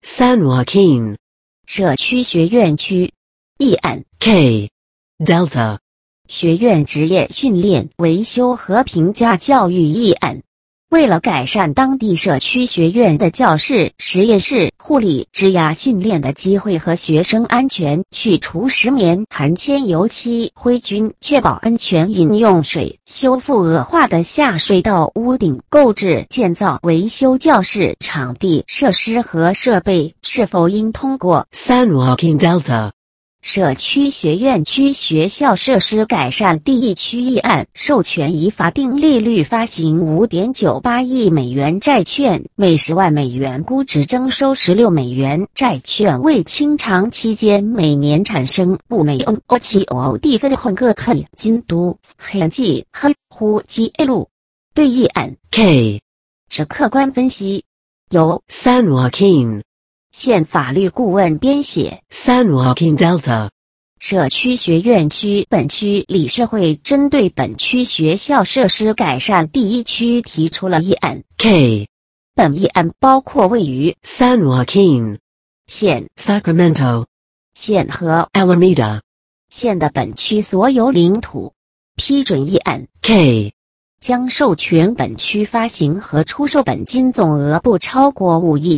San Joaquin 社区学院区。议案 K Delta 学院职业训练维修和评价教育议案。为了改善当地社区学院的教室、实验室、护理、职涯训练的机会和学生安全，去除石棉、含铅油漆、灰菌，确保安全饮用水，修复恶化的下水道屋顶，购置、建造、维修教室、场地、设施和设备，是否应通过 San Joaquin Delta 社区学院区学校设施改善第一区议案，授权以法定利率发行 5.98 亿美元债券，每10万美元估值征收16美元，债券为清偿期间每年产生5美元的分红个配金都黑记和呼基路。对议案 K 之客观分析，由 San Joaquin 县法律顾问编写。 San Joaquin Delta 社区学院区本区理事会针对本区学校设施改善第一区提出了议案。 K 本议案包括位于 San Joaquin 县、 Sacramento 县和 Alameda 县的本区所有领土。批准议案 K 将授权本区发行和出售本金总额不超过5亿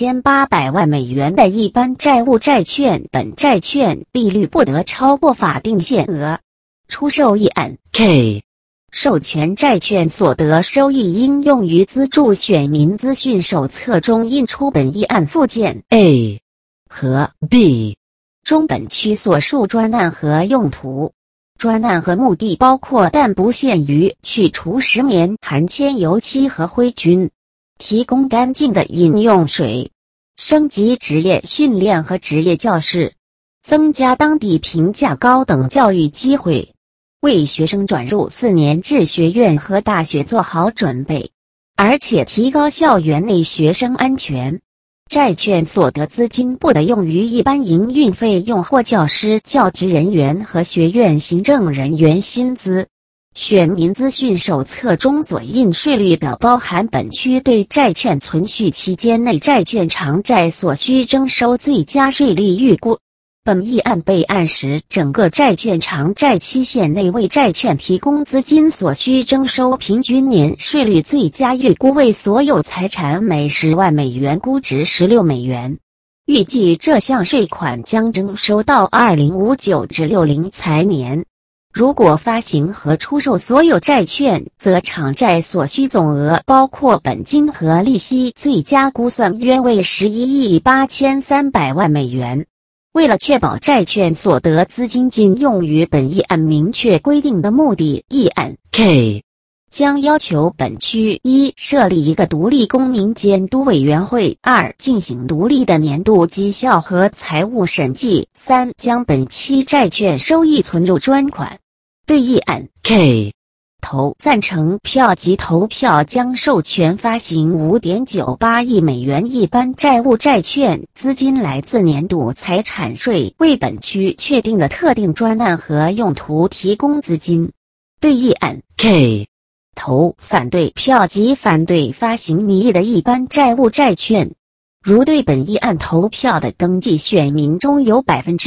9800万美元的一般债务债券，本债券利率不得超过法定限额。出售议案 K 授权债券所得收益应用于资助选民资讯手册中印出本议案附件 A 和 B 中本区所述专案和用途。专案和目的包括但不限于去除石棉、含铅油漆和灰菌，提供干净的饮用水，升级职业训练和职业教室，增加当地评价高等教育机会，为学生转入4年制学院和大学做好准备，而且提高校园内学生安全。债券所得资金不得用于一般营运费用或教师、教职人员和学院行政人员薪资。选民资讯手册中所印税率表包含本区对债券存续期间内债券偿债所需征收最佳税率预估。本议案备案时，整个债券偿债期限内为债券提供资金所需征收平均年税率最佳预估为所有财产每10万美元估值16美元。预计这项税款将征收到2059至60财年。如果发行和出售所有债券，则偿债所需总额包括本金和利息，最佳估算约为11亿8300万美元。为了确保债券所得资金仅用于本议案明确规定的目的，议案 K 将要求本区1设立一个独立公民监督委员会，2进行独立的年度绩效和财务审计，3将本期债券收益存入专款。对议案 K 投赞成票及投票将授权发行 5.98 亿美元一般债务债券，资金来自年度财产税，为本区确定的特定专案和用途提供资金。对议案 K 投反对票及反对发行拟议的一般债务债券。如对本议案投票的登记选民中有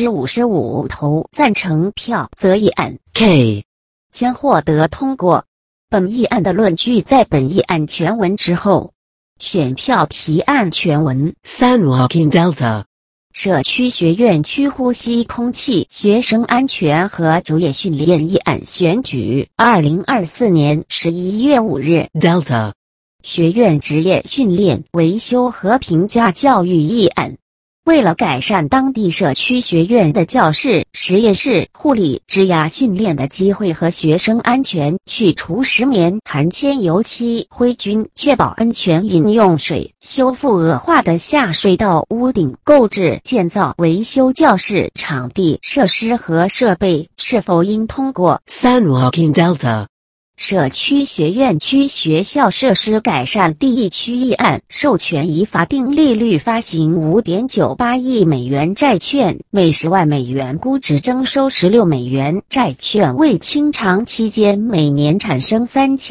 55% 投赞成票，则议案 K 将获得通过。本议案的论据在本议案全文之后。选票提案全文 San Joaquin Delta 社区学院区呼吸空气学生安全和就业训练议案选举2024年11月5日 Delta 学院职业训练维修和评价教育议案。为了改善当地社区学院的教室、实验室、护理、职涯训练的机会和学生安全，去除石棉、含铅油漆、灰菌，确保安全饮用水，修复恶化的下水道屋顶，购置、建造、维修教室、场地、设施和设备，是否应通过 San Joaquin Delta 社区学院区学校设施改善第一区议案授权以法定利率发行 5.98 亿美元债券，每10万美元估值征收16美元，债券为清偿期间每年产生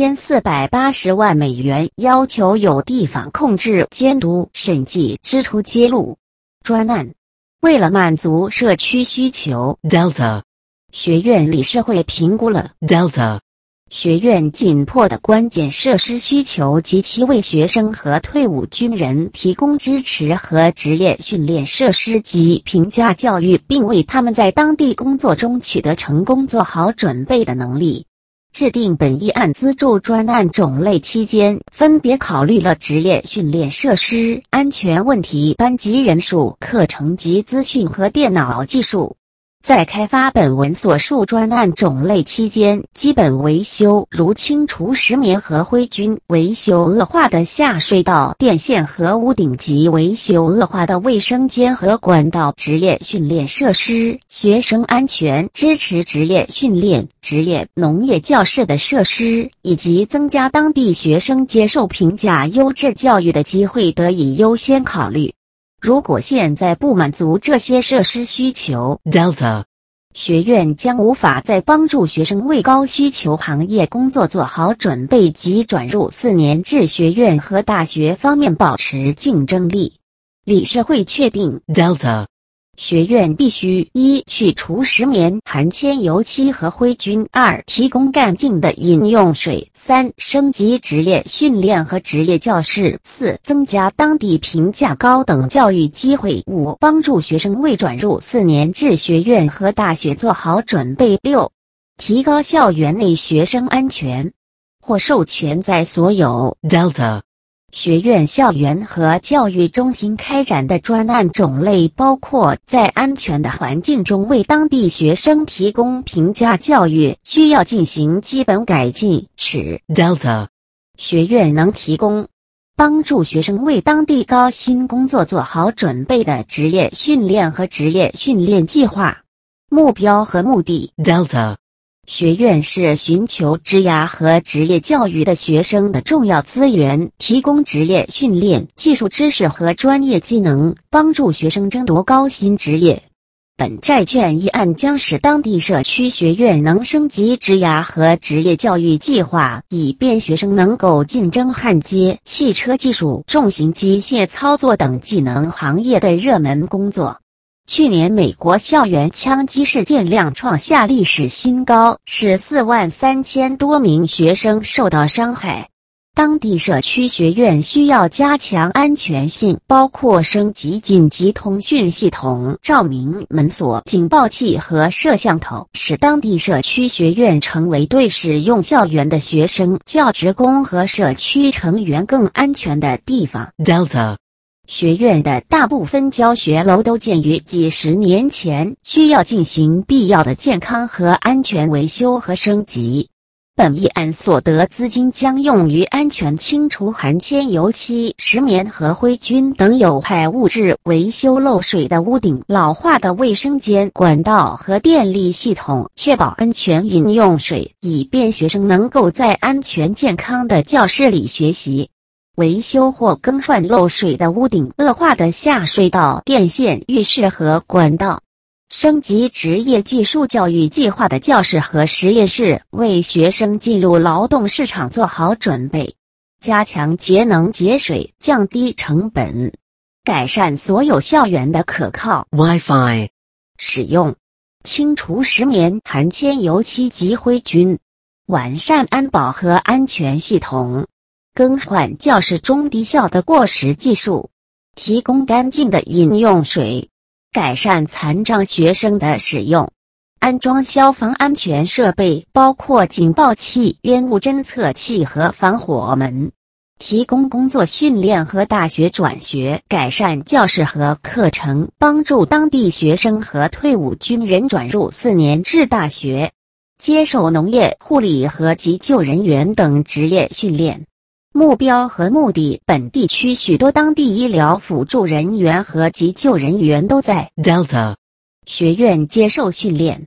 3480万美元，要求有地方控制、监督、审计、支出揭露。专案为了满足社区需求 Delta 学院理事会评估了 Delta 学院紧迫的关键设施需求及其为学生和退伍军人提供支持和职业训练设施及评价教育，并为他们在当地工作中取得成功做好准备的能力。制定本议案资助专案种类期间，分别考虑了职业训练设施、安全问题、班级人数、课程及资讯和电脑技术。在开发本文所述专案种类期间，基本维修如清除石棉和灰菌，维修恶化的下水道、电线和屋顶及维修恶化的卫生间和管道，职业训练设施、学生安全支持职业训练、职业农业教室的设施，以及增加当地学生接受评价优质教育的机会得以优先考虑。如果现在不满足这些设施需求 Delta 学院将无法再帮助学生为高需求行业工作做好准备及转入4年制学院和大学方面保持竞争力。理事会确定 Delta 学院必须1去除石棉、含铅油漆和灰菌；2提供干净的饮用水；3升级职业训练和职业教室；4增加当地评价高等教育机会；5帮助学生为转入4年制学院和大学做好准备；6提高校园内学生安全。或授权在所有 Delta 学院校园和教育中心开展的专案种类包括在安全的环境中为当地学生提供评价教育，需要进行基本改进，使 Delta 学院能提供帮助学生为当地高薪工作做好准备的职业训练和职业训练计划。目标和目的 Delta 学院是寻求职涯和职业教育的学生的重要资源，提供职业训练、技术知识和专业技能，帮助学生争夺高薪职业。本债券议案将使当地社区学院能升级职涯和职业教育计划，以便学生能够竞争焊接、汽车技术、重型机械操作等技能行业的热门工作。去年美国校园枪击事件量创下历史新高，使43000多名学生受到伤害。当地社区学院需要加强安全性，包括升级紧急通讯系统、照明、门锁、警报器和摄像头，使当地社区学院成为对使用校园的学生、教职工和社区成员更安全的地方。 Delta 学院的大部分教学楼都建于几十年前，需要进行必要的健康和安全维修和升级。本议案所得资金将用于安全清除含铅油漆、石棉和灰菌等有害物质，维修漏水的屋顶、老化的卫生间、管道和电力系统，确保安全饮用水，以便学生能够在安全健康的教室里学习。维修或更换漏水的屋顶、恶化的下水道、电线、浴室和管道。升级职业技术教育计划的教室和实验室，为学生进入劳动市场做好准备。加强节能节水，降低成本。改善所有校园的可靠 Wi-Fi 使用。清除石棉、含铅油漆及灰菌。完善安保和安全系统。更换教室中低效的过时技术。提供干净的饮用水。改善残障学生的使用。安装消防安全设备，包括警报器、烟雾侦测器和防火门。提供工作训练和大学转学。改善教室和课程，帮助当地学生和退伍军人转入4年制大学。接受农业、护理和急救人员等职业训练。目标和目的。本地区许多当地医疗辅助人员和急救人员都在 Delta 学院接受训练。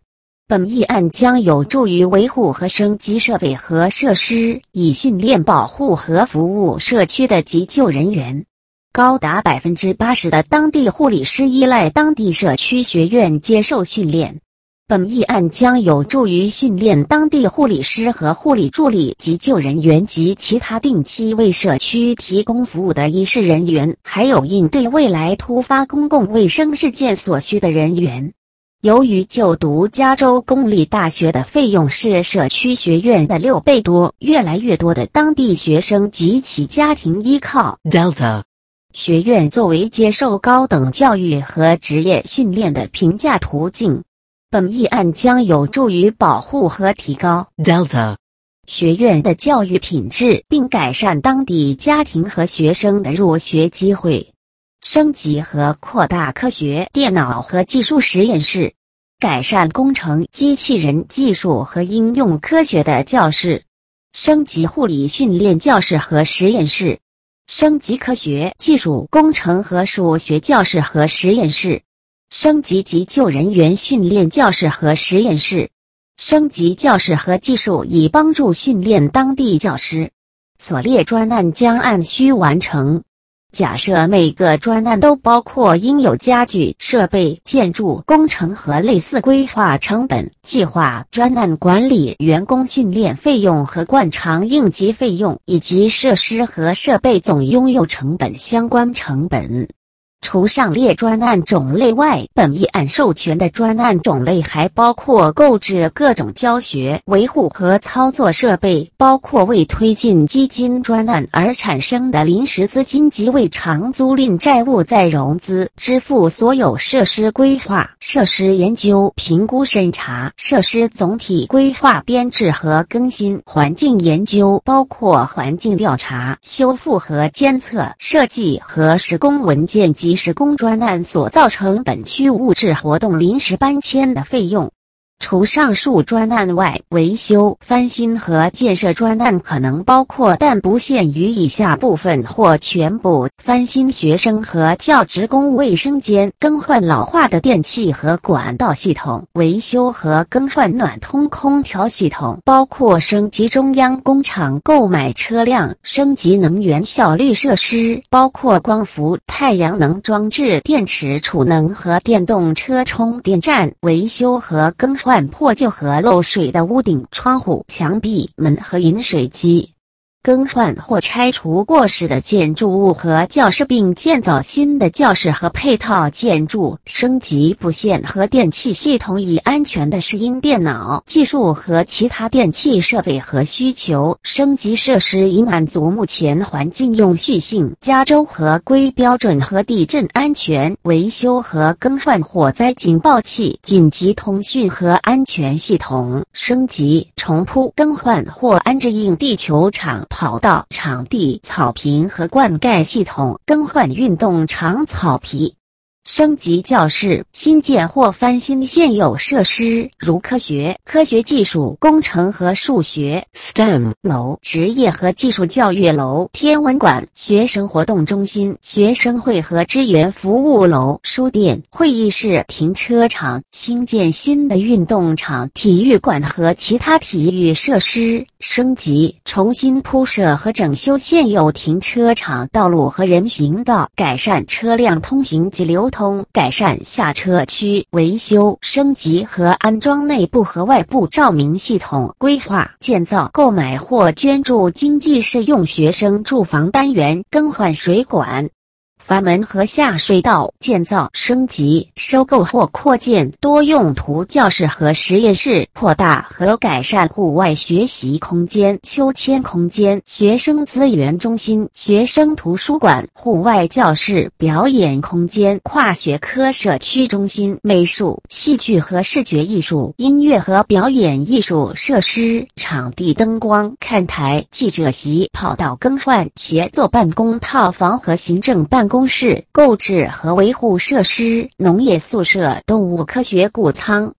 本议案将有助于维护和升级设备和设施，以训练、保护和服务社区的急救人员。高达80%的当地护理师依赖当地社区学院接受训练。本议案将有助于训练当地护理师和护理助理、急救人员及其他定期为社区提供服务的医事人员，还有应对未来突发公共卫生事件所需的人员。由于就读加州公立大学的费用是社区学院的6倍多，越来越多的当地学生及其家庭依靠 Delta 学院作为接受高等教育和职业训练的评价途径。本议案将有助于保护和提高 Delta 学院的教育品质，并改善当地家庭和学生的入学机会。升级和扩大科学、电脑和技术实验室，改善工程、机器人技术和应用科学的教室。升级护理训练教室和实验室，升级科学、技术、工程和数学教室和实验室。升级急救人员训练教室和实验室，升级教室和技术以帮助训练当地教师。所列专案将按需完成。假设每个专案都包括应有家具、设备、建筑工程和类似规划成本、计划、专案管理、员工训练费用和惯常应急费用，以及设施和设备总拥有成本相关成本。除上列专案种类外，本议案授权的专案种类还包括购置各种教学、维护和操作设备，包括为推进基金专案而产生的临时资金及为长租赁债务再融资，支付所有设施规划、设施研究、评估审查、设施总体规划编制和更新、环境研究，包括环境调查、修复和监测、设计和施工文件及施工专案所造成本区物质活动临时搬迁的费用。除上述专案外，维修、翻新和建设专案可能包括但不限于以下部分或全部：翻新学生和教职工卫生间，更换老化的电器和管道系统，维修和更换暖通空调系统，包括升级中央工厂购买车辆，升级能源效率设施，包括光伏、太阳能装置、电池储能和电动车充电站，维修和更换破旧和漏水的屋顶、窗户、墙壁、门和饮水机，更换或拆除过时的建筑物和教室，并建造新的教室和配套建筑，升级布线和电气系统以安全的适应电脑技术和其他电气设备和需求，升级设施以满足目前环境永续性、加州合规标准和地震安全，维修和更换火灾警报器、紧急通讯和安全系统，升级、重铺、更换或安置硬地球场、跑道、场地、草坪和灌溉系统，更换运动场草皮。升级教室，新建或翻新现有设施，如科学、技术、工程和数学 STEM 楼、职业和技术教育楼、天文馆、学生活动中心、学生会和支援服务楼、书店、会议室、停车场，新建新的运动场、体育馆和其他体育设施，升级、重新铺设和整修现有停车场道路和人行道，改善车辆通行及流通，改善下车区，维修、升级和安装内部和外部照明系统，规划、建造、购买或捐助经济适用学生住房单元，更换水管、阀门和下水道，建造、升级、收购或扩建多用途教室和实验室，扩大和改善户外学习空间、休闲空间、学生资源中心、学生图书馆、户外教室、表演空间、跨学科社区中心、美术、戏剧和视觉艺术、音乐和表演艺术设施、场地灯光、看台、记者席、跑道更换、协作办公套房和行政办公室、购置和维护设施、农业宿舍、动物科学谷仓。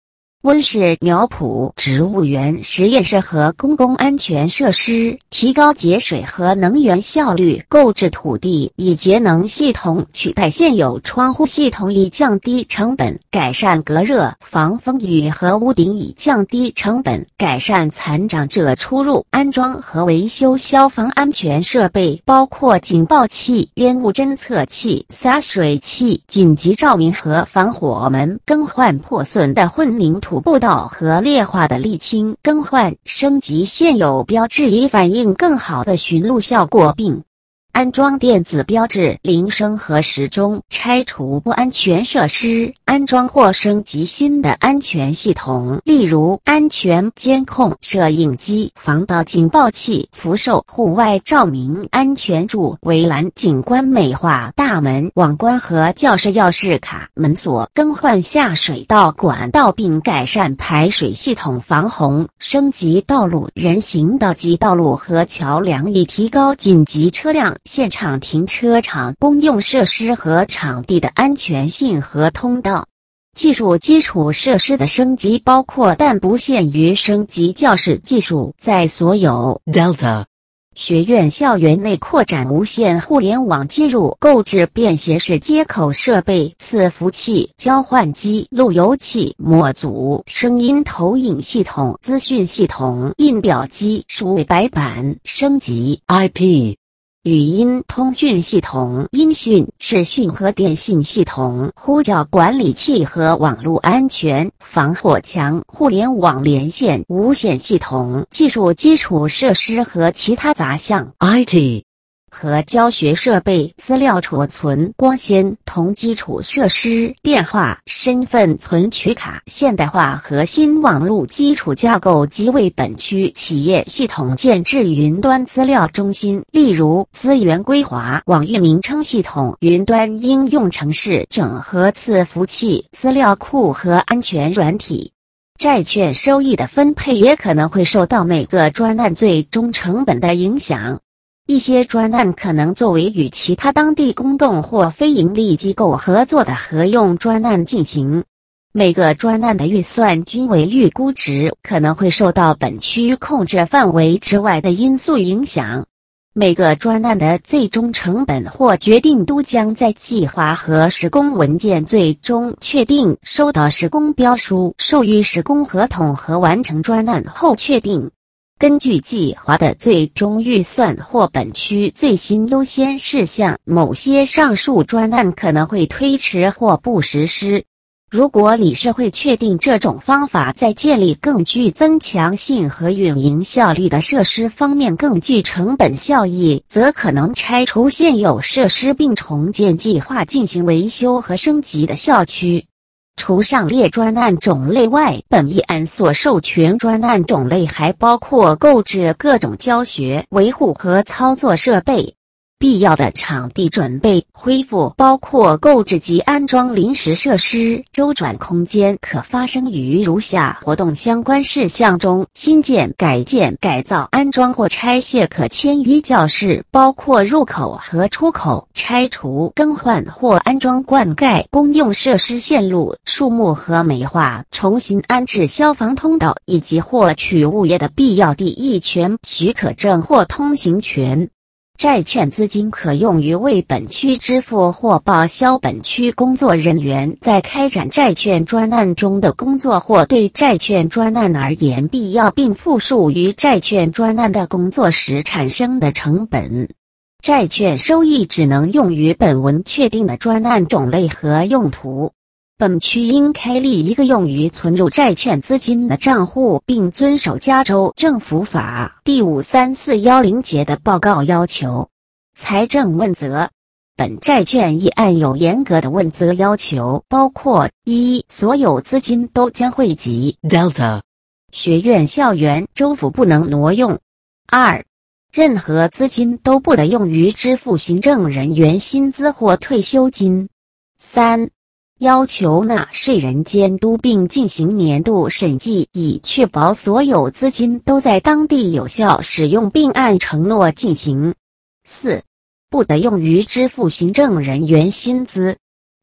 温室苗圃、植物园、实验室和公共安全设施，提高节水和能源效率；购置土地以节能系统取代现有窗户系统以降低成本；改善隔热、防风雨和屋顶以降低成本；改善残障者出入；安装和维修消防安全设备，包括警报器、烟雾侦测器、洒水器、紧急照明和防火门；更换破损的混凝土步道和劣化的沥青，更换升级现有标志以反映更好的巡路效果，并安装电子标志、铃声和时钟；拆除不安全设施，安装或升级新的安全系统，例如安全监控、摄影机、防盗警报器、辐射户外照明、安全柱、围栏、景观美化、大门、网关和教室钥匙卡、门锁；更换下水道管道并改善排水系统防洪；升级道路、人行道及道路和桥梁，以提高紧急车辆、现场停车场、公用设施和场地的安全性和通道。技术基础设施的升级包括但不限于升级教室技术，在所有 Delta 学院校园内扩展无线互联网接入，购置便携式接口设备、伺服器、交换机、路由器、模组、声音投影系统、资讯系统、印表机、数位白板；升级 IP 语音通讯系统、音讯、视讯和电信系统、呼叫管理器和网络安全、防火墙、互联网连线、无线系统、技术基础设施和其他杂项 IT 和教学设备、资料储存、光纤同基础设施、电话、身份存取卡、现代化核心网络基础架构及为本区企业系统建制云端资料中心，例如资源规划、网域名称系统、云端应用程式、整合伺服器、资料库和安全软体。债券收益的分配也可能会受到每个专案最终成本的影响。一些专案可能作为与其他当地公共或非营利机构合作的合用专案进行。每个专案的预算均为预估值，可能会受到本区控制范围之外的因素影响。每个专案的最终成本或决定都将在计划和施工文件最终确定、收到施工标书、授予施工合同和完成专案后确定。根据计划的最终预算或本区最新优先事项，某些上述专案可能会推迟或不实施。如果理事会确定这种方法在建立更具增强性和运营效率的设施方面更具成本效益，则可能拆除现有设施并重建计划进行维修和升级的校区。除上列专案种类外，本议案所授权专案种类还包括购置各种教学、维护和操作设备。必要的场地准备、恢复包括购置及安装临时设施、周转空间，可发生于如下活动相关事项中：新建、改建、改造、安装或拆卸可迁移教室，包括入口和出口；拆除、更换或安装灌溉、公用设施线路、树木和美化；重新安置消防通道，以及获取物业的必要地役权、许可证或通行权。债券资金可用于为本区支付或报销本区工作人员在开展债券专案中的工作，或对债券专案而言必要并附属于债券专案的工作时产生的成本。债券收益只能用于本文确定的专案种类和用途。本区应开立一个用于存入债券资金的账户，并遵守加州政府法第53410节的报告要求。财政问责。本债券议案有严格的问责要求，包括：一、所有资金都将汇集 Delta 学院校园，州府不能挪用；二、任何资金都不得用于支付行政人员薪资或退休金；三、要求纳税人监督并进行年度审计，以确保所有资金都在当地有效使用并按承诺进行。四、不得用于支付行政人员薪资。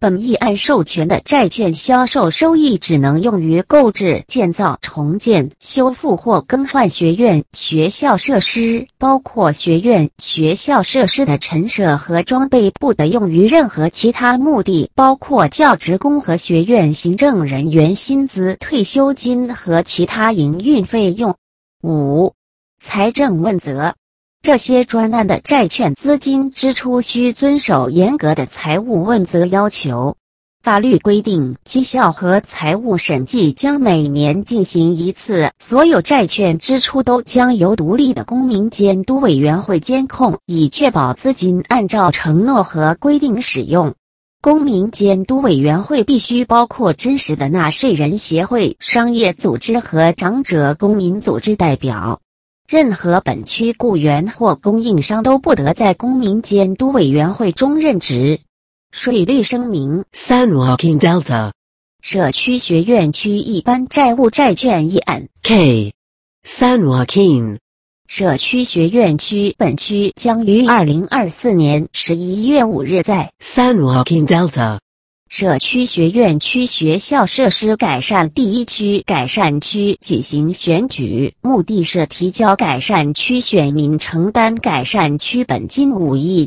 本议案授权的债券销售收益只能用于购置、建造、重建、修复或更换学院、学校设施，包括学院、学校设施的陈设和装备，不得用于任何其他目的，包括教职工和学院行政人员薪资、退休金和其他营运费用。5. 财政问责。这些专案的债券资金支出需遵守严格的财务问责要求。法律规定，绩效和财务审计将每年进行一次，所有债券支出都将由独立的公民监督委员会监控，以确保资金按照承诺和规定使用。公民监督委员会必须包括真实的纳税人协会、商业组织和长者公民组织代表。任何本区雇员或供应商都不得在公民监督委员会中任职。税率声明 San Joaquin Delta 社区学院区一般债务债券议案 K. San Joaquin 社区学院区本区将于2024年11月5日在 San Joaquin Delta 社区学院区学校设施改善第一区改善区举行选举，目的是提交改善区选民承担改善区本金5亿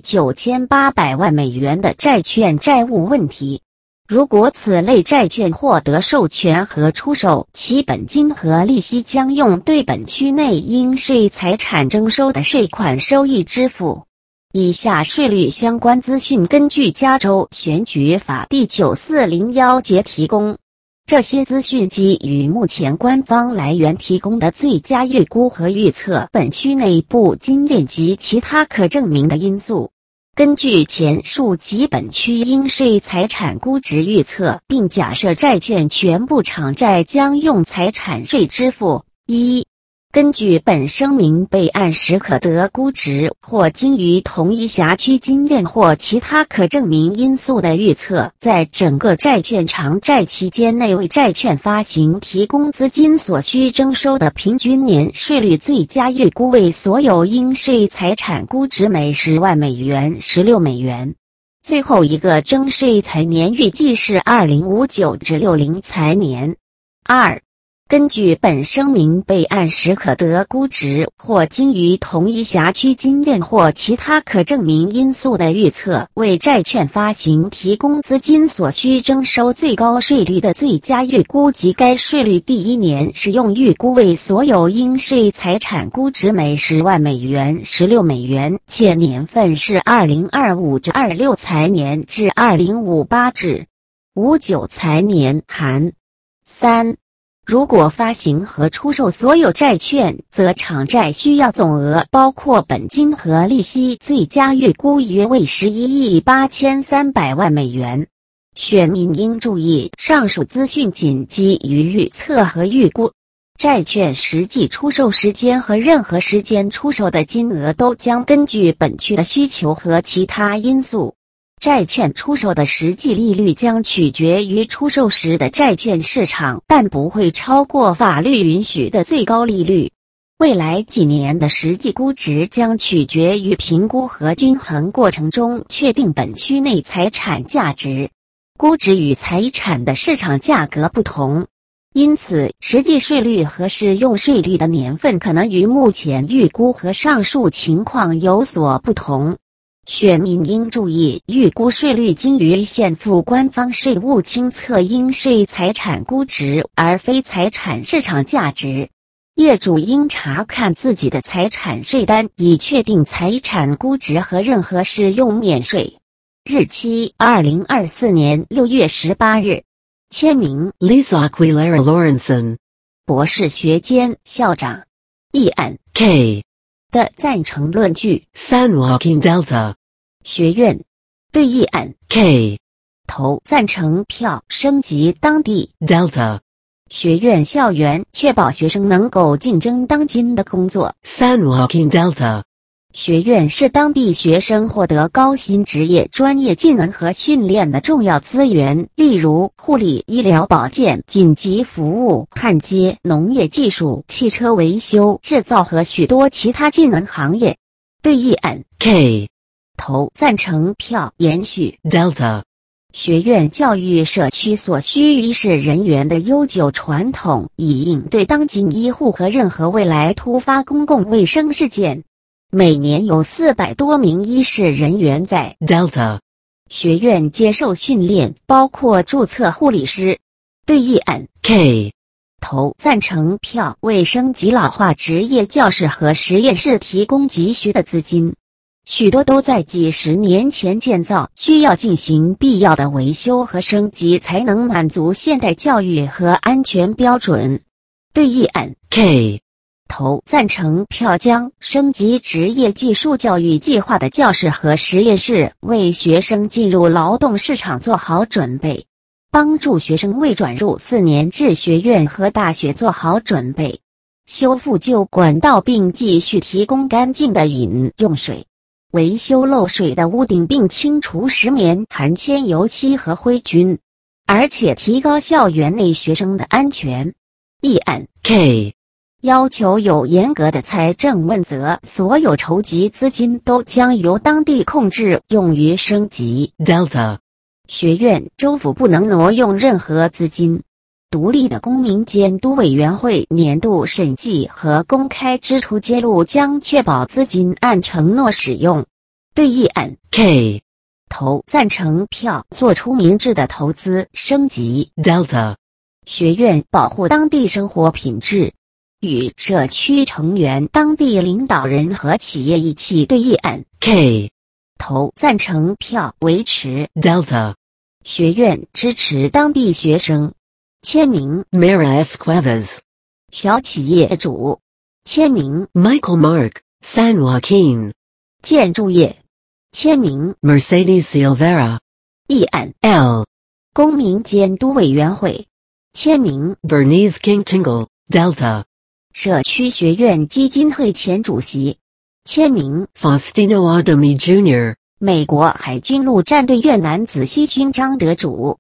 9800万美元的债券债务问题。如果此类债券获得授权和出售，其本金和利息将用对本区内应税财产征收的税款收益支付。以下税率相关资讯根据加州选举法第9401节提供。这些资讯基于目前官方来源提供的最佳预估和预测本区内部金链及其他可证明的因素。根据前述及本区应税财产估值预测，并假设债券全部偿债将用财产税支付。1. 根据本声明备案时可得估值或基于同一辖区金链或其他可证明因素的预测，在整个债券偿债期间内为债券发行提供资金所需征收的平均年税率最佳预估为所有应税财产估值每10万美元16美元。最后一个征税财年预计是2059至60财年。2. 根据本声明备案时可得估值或基于同一辖区金链或其他可证明因素的预测，为债券发行提供资金所需征收最高税率的最佳预估及该税率第一年使用预估为所有应税财产估值每10万美元16美元，且年份是2025至26财年至2058至59财年含。3. 如果发行和出售所有债券，则偿债需要总额包括本金和利息最佳预估约为11亿8300万美元。选民应注意，上述资讯仅基于预测和预估。债券实际出售时间和任何时间出售的金额都将根据本区的需求和其他因素。债券出售的实际利率将取决于出售时的债券市场，但不会超过法律允许的最高利率。未来几年的实际估值将取决于评估和均衡过程中确定本区内财产价值。估值与财产的市场价格不同，因此实际税率和适用税率的年份可能与目前预估和上述情况有所不同。选民应注意，预估税率基于现付官方税务清册应税财产估值，而非财产市场价值。业主应查看自己的财产税单，以确定财产估值和任何适用免税。日期：2024年6月18日。签名 Lisa Aguilera Lawrenson 博士学监校长。议案 K. 的赞成论据 San Joaquin Delta 学院对议案 K. 投赞成票，升级当地 Delta 学院校园，确保学生能够竞争当今的工作。 San Joaquin Delta 学院是当地学生获得高薪职业专业技能和训练的重要资源，例如护理、医疗保健、紧急服务、焊接、农业技术、汽车维修、制造和许多其他技能行业。对议案 K. 投赞成票，延续 Delta 学院教育社区所需医事人员的悠久传统，以应对当今医护和任何未来突发公共卫生事件。每年有400多名医事人员在 Delta 学院接受训练，包括注册护理师。对议案 K 投赞成票，为升级老化职业教室和实验室提供急需的资金。许多都在几十年前建造，需要进行必要的维修和升级，才能满足现代教育和安全标准。对议案 K 投赞成票，将升级职业技术教育计划的教室和实验室，为学生进入劳动市场做好准备，帮助学生为转入4年制学院和大学做好准备，修复旧管道并继续提供干净的饮用水，维修漏水的屋顶并清除石棉、含铅油漆和灰菌，而且提高校园内学生的安全。议案 K 要求有严格的财政问责，所有筹集资金都将由当地控制，用于升级。 Delta 学院州府不能挪用任何资金。独立的公民监督委员会年度审计和公开支出揭露，将确保资金按承诺使用。对议案 K 投赞成票，做出明智的投资升级。 Delta 学院保护当地生活品质，与社区成员、当地领导人和企业一起对议案 K 投赞成票，维持。 Delta 学院支持当地学生。签名 Mira Esquivas 小企业主。签名 Michael Mark San Joaquin 建筑业。签名 Mercedes Silvera 议案 L 公民监督委员会。签名 Bernice King Tingle Delta 社区学院基金会前主席。签名 Faustino Adami Jr. 美国海军陆战队越南紫溪勋章得主。